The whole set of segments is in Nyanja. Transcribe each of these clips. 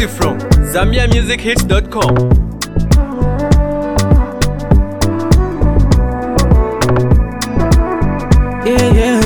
Exclusive from ZambiaMusicHits.com. Yeah.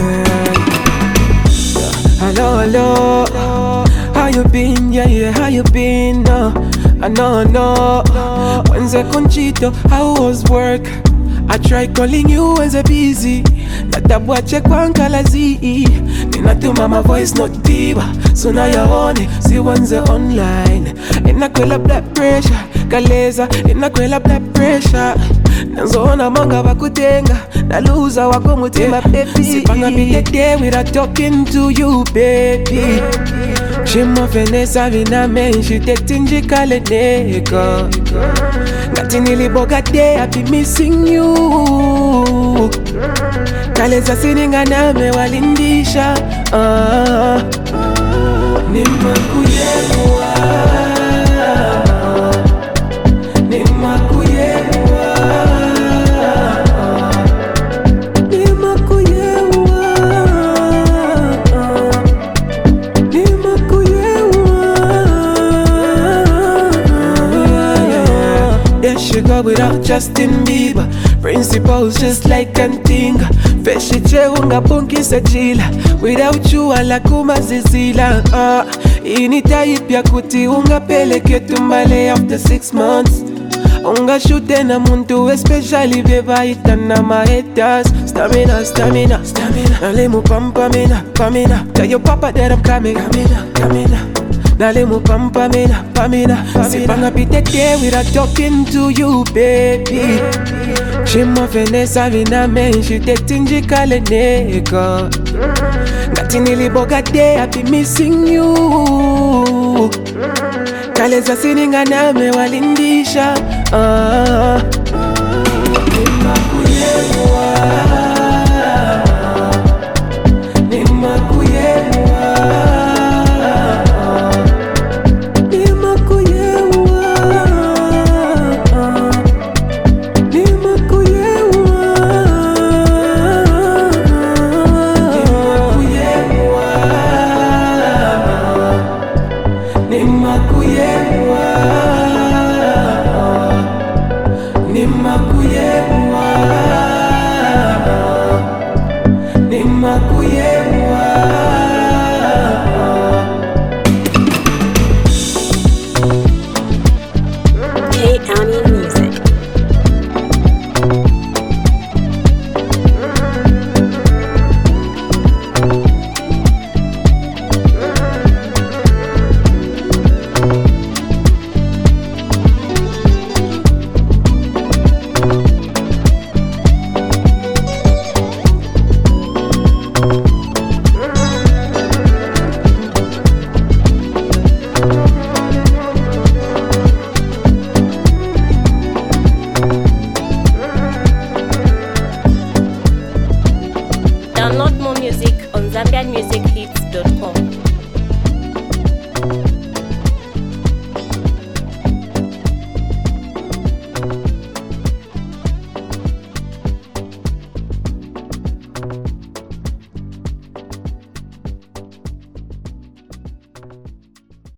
Hello. How you been? Yeah. How you been? I know. When's a conchito? How was work? I tried calling you when you're busy. Natabwa check one kalazi. Ninatuma my voice not diva. So now you're on it. See one's online. Inakwela blood pressure. Kaleza. Inakwela blood pressure. Nanzona manga bakutenga. Na loser wako mutima baby. Sipanga be there without talking to you baby. Shimo Vanessa vina menshi tetinji kale neka. Ngati niliboga day I be missing you. Kaleza sininga name walindisha. Nimakuyemwa. She go without Justin Bieber. Principles just like Kantinga. Feshiche unga punki sajila. Without you ala kuma zizila. Ini type ya kuti unga peleke tumbale after 6 months. Unga shute na muntu especially beba itana ma haters. Stamina. Nalemu pamina. Tell your papa that I'm coming. Nalemu pamina. Sipanga pite there without talking to you baby. Shimo Vanessa vina menshi tetinji kale neka. Ngati niliboga day I be missing you. Kaleza sininga name walindisha.